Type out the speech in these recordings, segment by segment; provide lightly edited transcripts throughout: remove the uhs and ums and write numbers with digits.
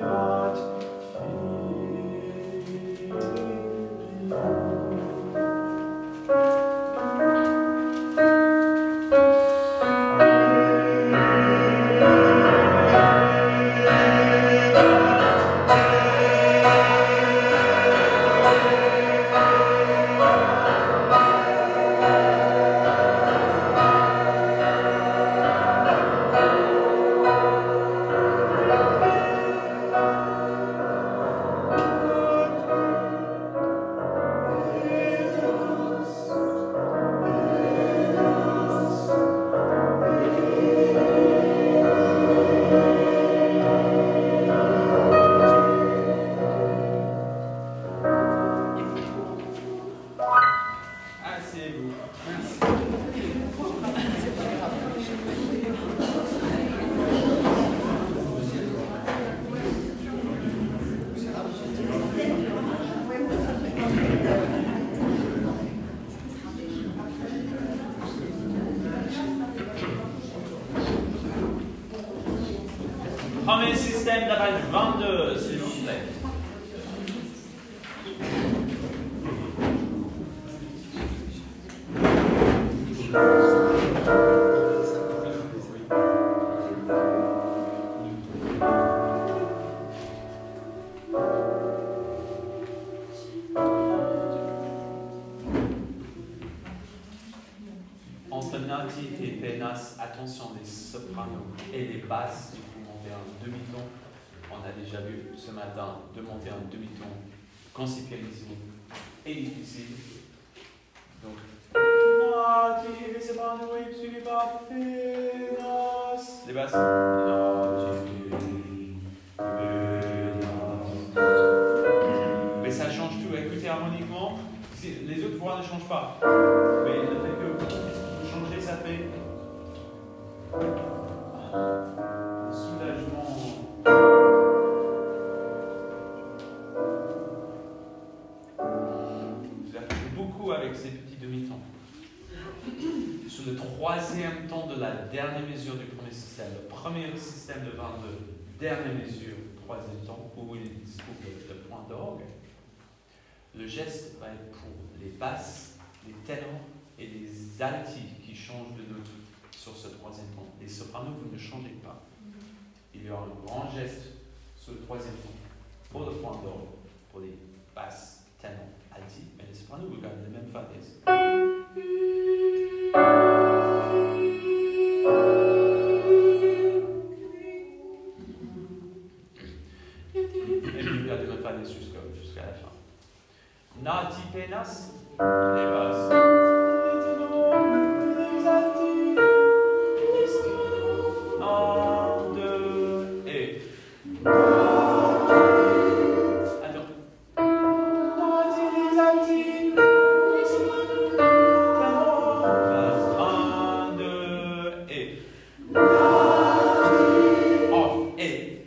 Premier système de la page 22, s'il vous plaît. Entre nati et penas, attention les sopranos et les basses, il faut monter un demi-ton. On a déjà vu ce matin de monter un demi-ton quand c'est pianissimo et difficile. Donc, nati et soprano suivi par penas. Les basses. Mais ça change tout. Écoutez harmoniquement. Les autres voix ne changent pas. Mais le fait que changer, ça fait soulagement. Vous avez beaucoup avec ces petits demi-tons. Sur le troisième ton de la dernière mesure du premier système, le premier système de 22, dernière mesure, troisième ton, où il se trouve le point d'orgue, le geste va être pour les basses, les ténors et les altis qui changent de note sur ce troisième ton. Les sopranos, vous ne changez pas. Il y aura un grand geste sur le troisième ton pour le point d'orgue, pour les basses, ténors, altis, mais les sopranos, vous gardez les mêmes fa dièse. Et puis vous gardez le même fa dièse jusqu'à la fin. Nati penas, les basses. Un, deux, et. Attends. Nati les alti. Un, deux, et. Off, et.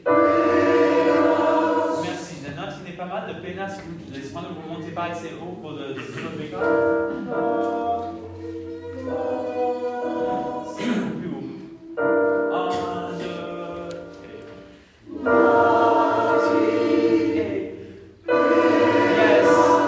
Merci. Le nati n'est pas mal. Le penas, les sopranos, vous montez pas assez haut pour le sol béca. C'est beaucoup plus haut. Un, deux, et. Nati, et. Yes.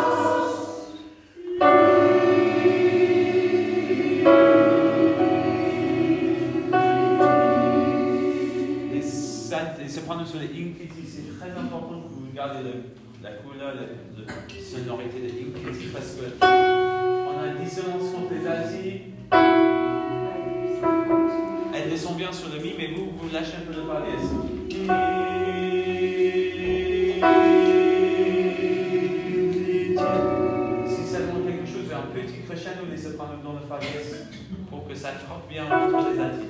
Les sopranos sur les incliti, c'est très important que vous regardez la couleur, la sonorité des incliti parce que on a une dissonance contre les altis. Elle descend bien sur le mi, mais vous lâchez un peu le fa dièse. Si ça demande quelque chose, un petit crescendo des sopranos dans le fa dièse pour que ça frotte bien entre les altis.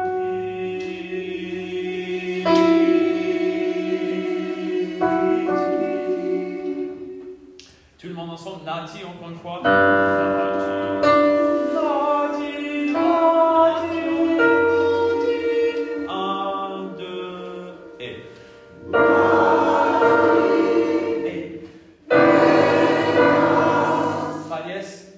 Tout le monde ensemble, nati encore une fois. Nati, nati, nati. Un, deux, et. Et. Fa dièse.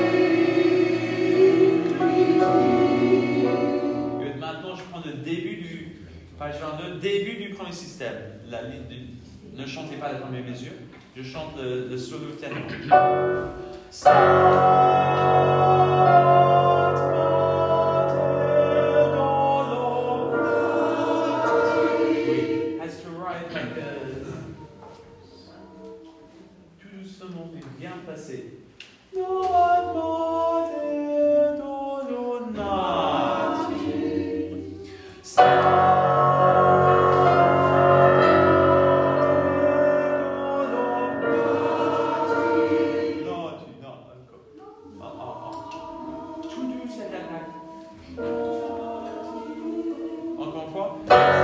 Good. Maintenant, je prends le début du dessus, page 22, début du premier système. Ne chantez pas la première mesure, je chante le solo piano. Oui, has to ride like a... Tout doucement, bien placé. Encore une fois.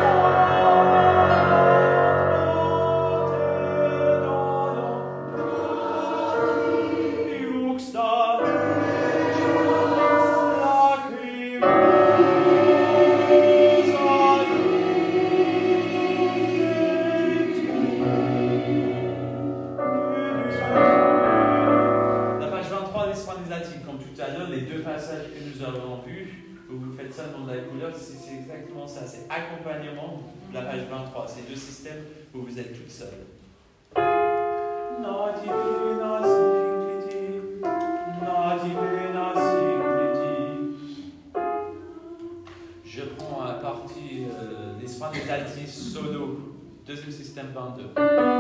Comme tout à l'heure, les deux passages que nous avons vus, où vous faites ça dans la couleur, c'est exactement ça. C'est accompagnement de la page 23. C'est deux systèmes où vous êtes toute seule. Je prends à partie les Spanizati solo, deuxième système 22.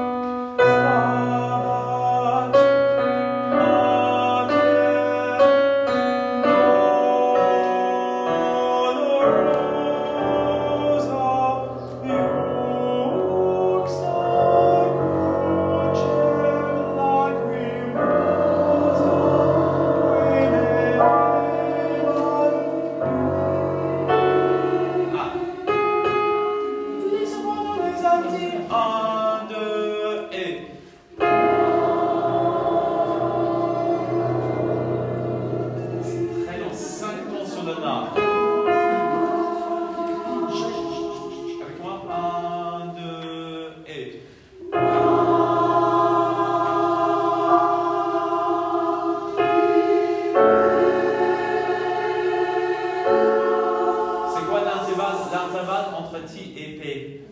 L'intervalle entre Ti et P.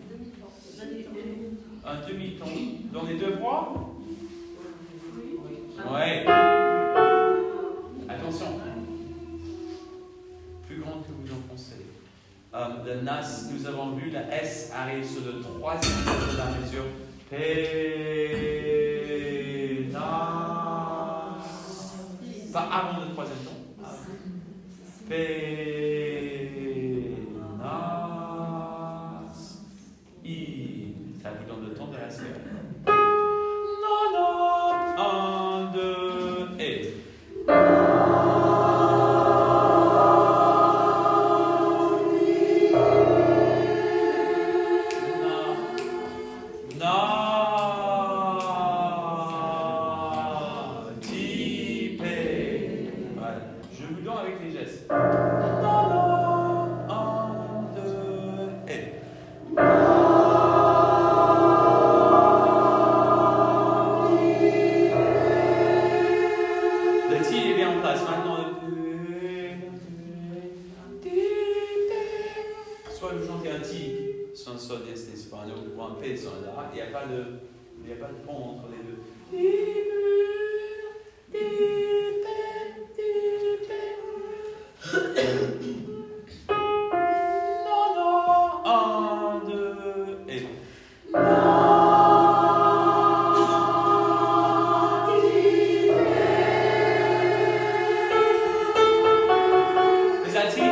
Un demi-ton. Dans les deux voix? Ouais. Attention. Plus grande que vous en pensez. Le Nas, nous avons vu, la S arrive sur le troisième ton de la mesure. P, Nas. Pas avant le troisième ton. P, ça vous donne le temps de respirer. Non, non. 1, 2, et. Na. Ti, Pe. Voilà. Je vous donne avec les gestes. Non, non. 1, 2, et. Soit vous chantez un Ti sur un Sol dièse ou un P sur un La, il n'y a pas de pont entre les deux. Non, non, 1, 2, et. Les Alti.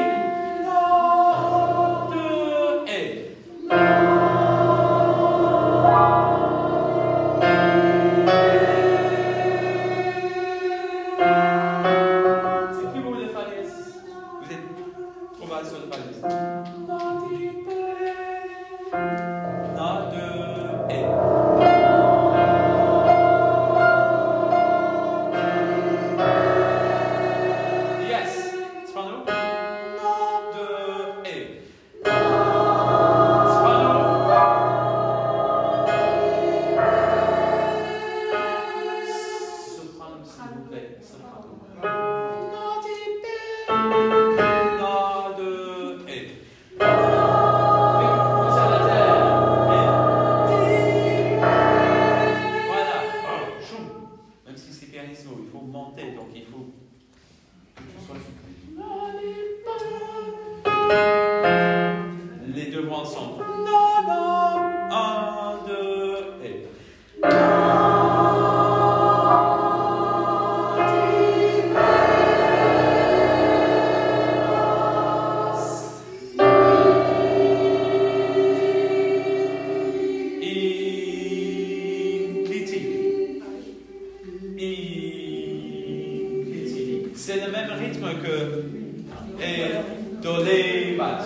ensemble. Non, non. 1, 2, et. C'est le même rythme que et do lé bat.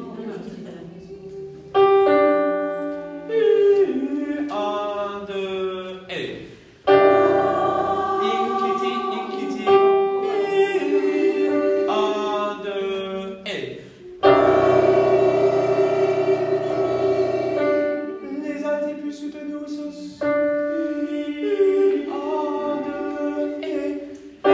1, 2 et. Inkiti, inkiti. 1, 2 et. Les altis plus soutenus sont. 1, 2 et.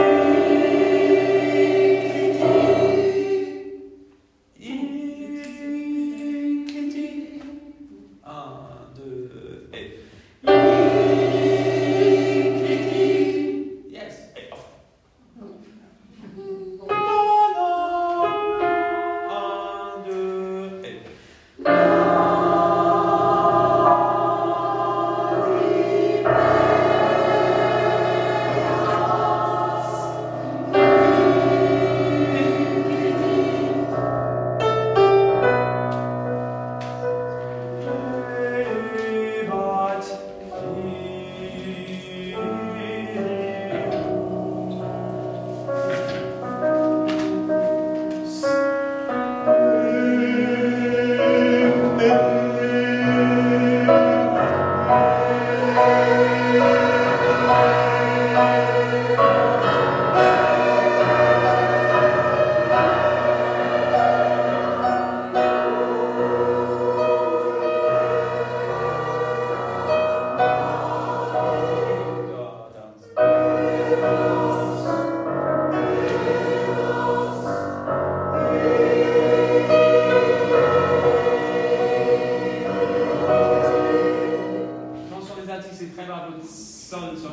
C'est très rare de sol sur.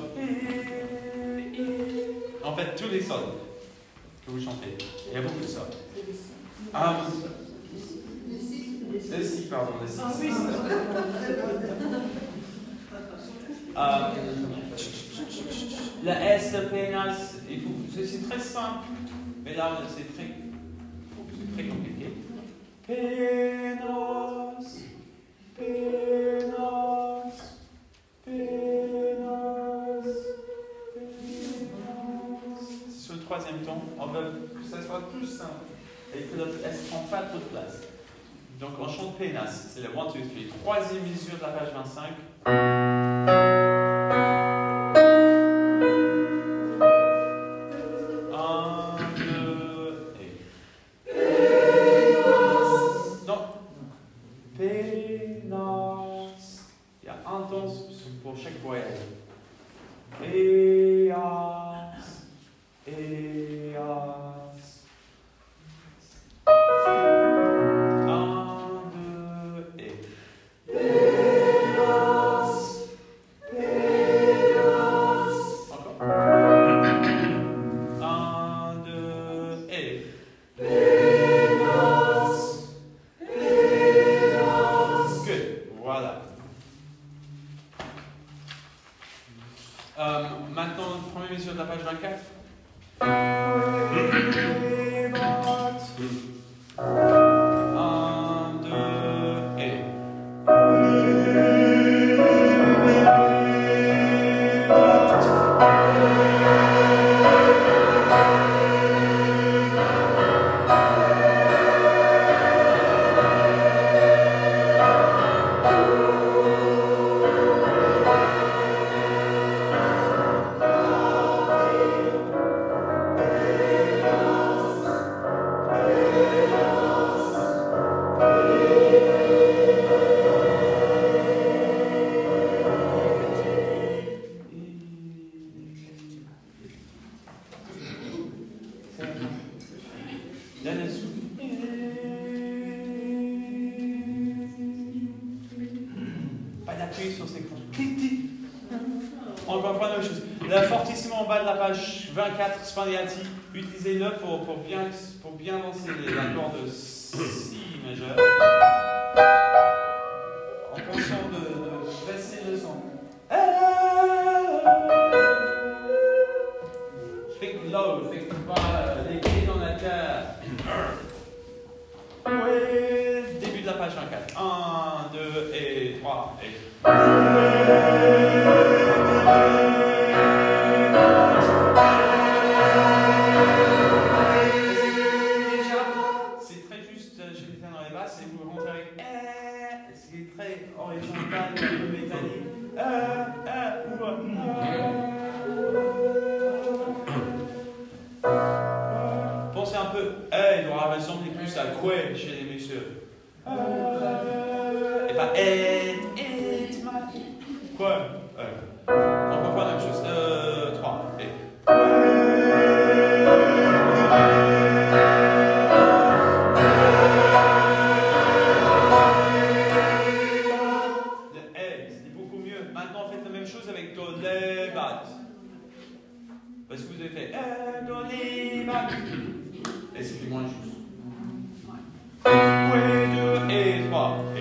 En fait, tous les sols que vous chantez, il y a beaucoup de sols. Le si, pardon, le si. Le S, le pénas, c'est très simple, mais là, c'est très compliqué. Pénas, pénas. Sur le troisième ton, on veut que ça soit plus simple et que notre S ne prend pas trop de place. Donc on chante pénas, c'est le 1, 2, 3. Troisième mesure de la page 25. Pour chaque voyelle. Eas, eas. 1, 2 et. Eas, eas. Encore. 1, 2 et. Eas, eas. Good. Voilà. Maintenant, première mesure de la page 24. 1, 2 et. Pas d'appui sur ces cloches. Encore pas la même chose. Le fortissimo en bas de la page 24, spandiati, utilisez-le pour bien lancer l'accord de si majeur. page 24. 1, 2 et 3 et... Déjà, c'est très juste, je vais faire dans les basses et vous rentrez avec c'est très horizontal, un peu métallique. Pensez un peu, il doit ressembler plus à quoi chez les messieurs. Et pas quoi. Encore fois la même chose. 3 et... c'était beaucoup mieux. Maintenant, faites la même chose avec do, lé, bat. Parce que vous avez fait do, lé, bat. Et c'est plus moins juste. 2 et 3 et...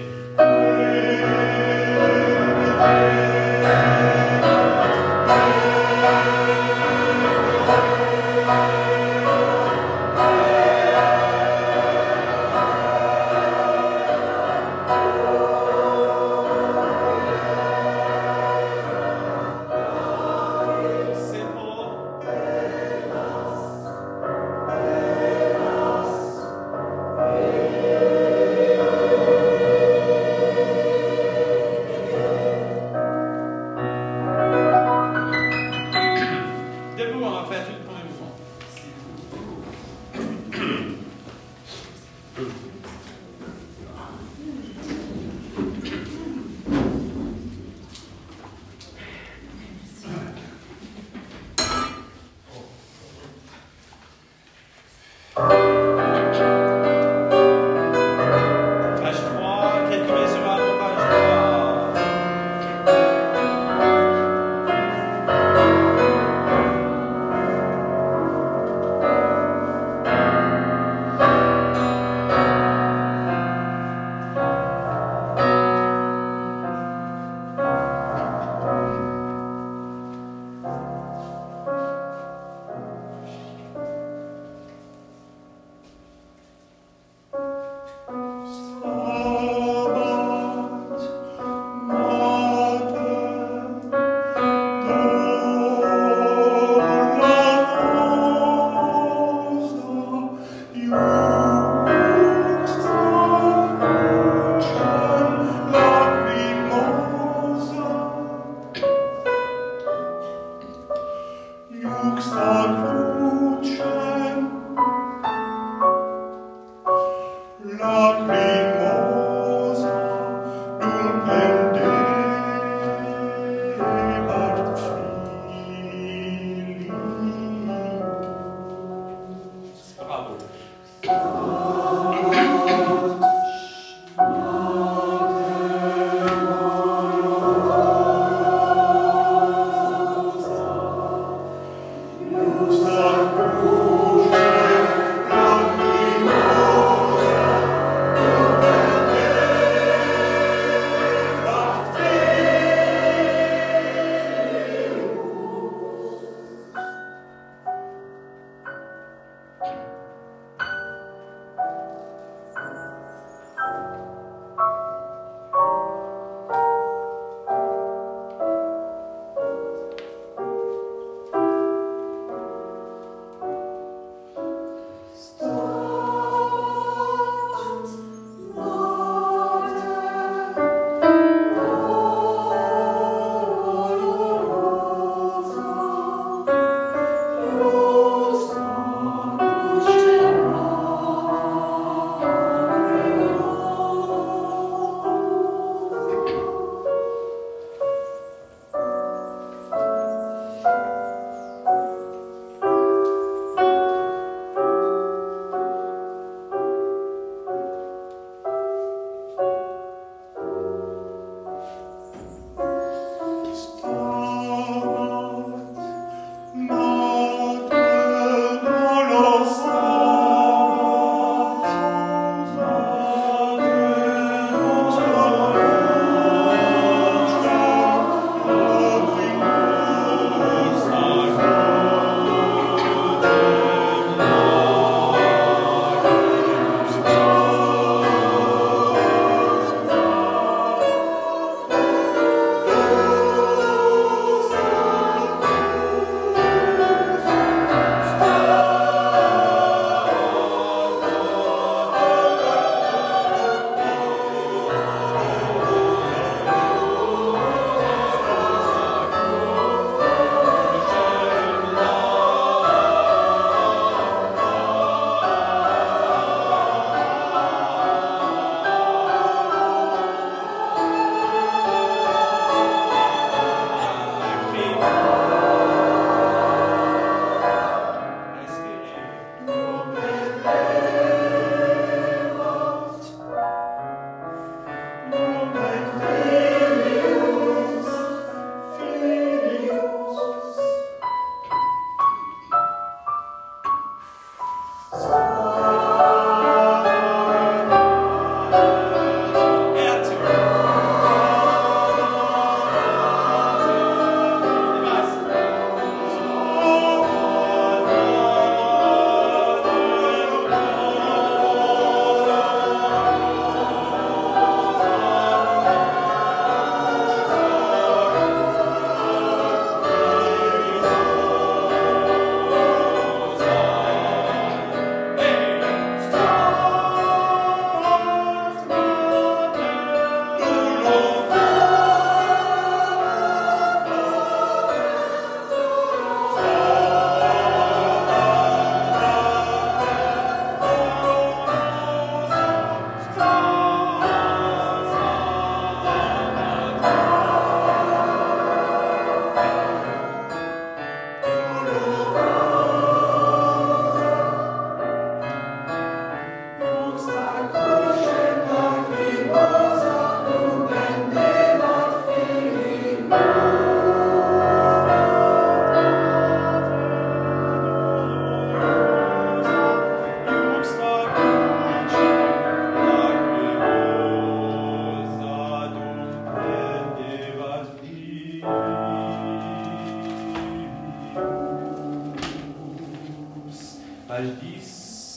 Page 10.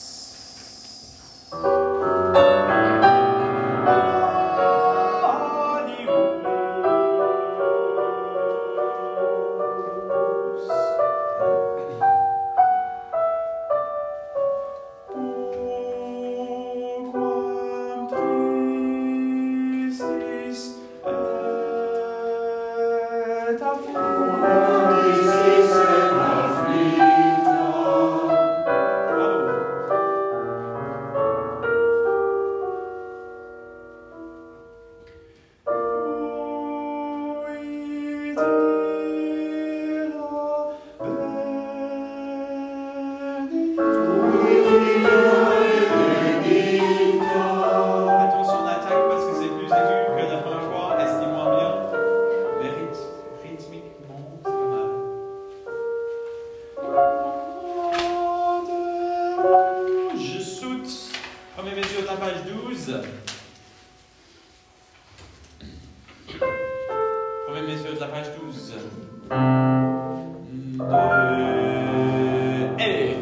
Première mesure de la page 12. Et.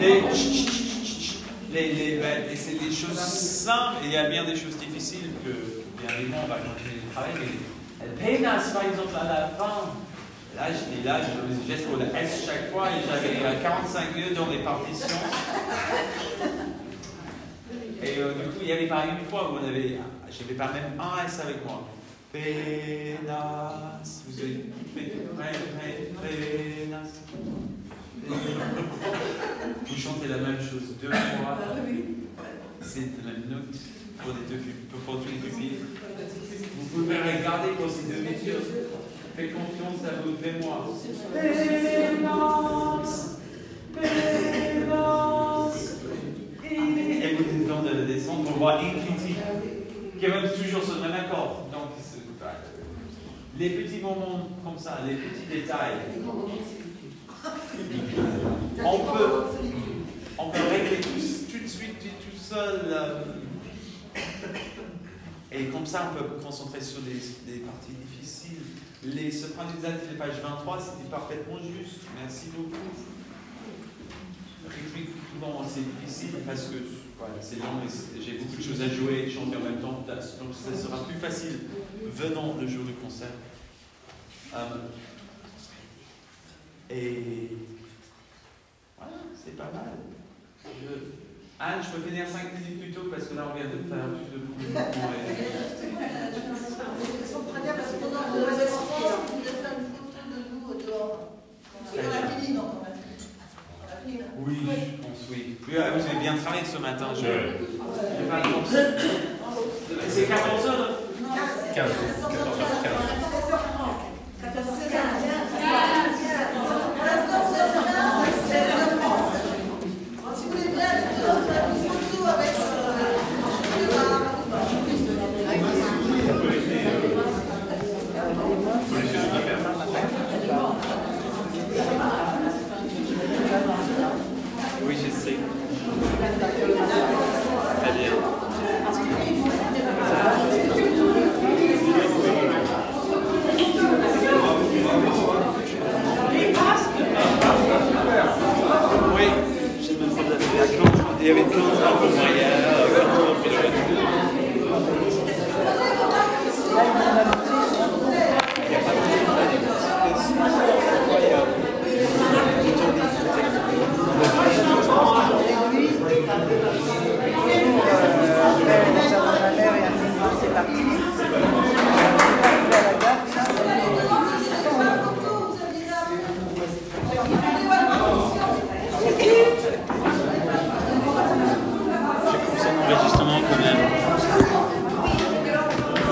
C'est des choses simples, et il y a bien des choses difficiles que, bien évidemment, on va continuer de travailler. Mais Pénas, par exemple, à la fin, là, je faisais le geste pour le S chaque fois, et j'avais 45 lieux dans les partitions. Et du coup, il n'y avait pas une fois où je n'avais pas même un S avec moi. Pénas, vous avez fait Pénas. Vous chantez la même chose 2 fois. C'est la même note pour tous les pupilles. Vous pouvez regarder pour ces 2 mesures. Faites confiance à vos mémoires. Et vous êtes dans de descendre pour voir une critique qui est même toujours sur le même accord. Donc, les petits moments comme ça, les petits détails. On peut régler tout de suite, tout seul. Et comme ça, on peut se concentrer sur des parties difficiles. Ce point d'exact de page 23, c'était parfaitement juste. Merci beaucoup. Bon, c'est difficile parce que c'est long et j'ai beaucoup de choses à jouer et chanter en même temps. Donc, ça sera plus facile venant le jour du concert. Et voilà, c'est pas mal. Anne, je peux finir 5 minutes plus tôt parce que là on vient de faire un plus de bruit. Ils sont très bien parce que pendant le restaurant, ils voulaient faire une photo de nous dehors. Et on a fini, donc on a fini. Oui, je pense, oui. Vous avez bien travaillé ce matin. J'ai pas le temps. C'est 14 heures, non? 15.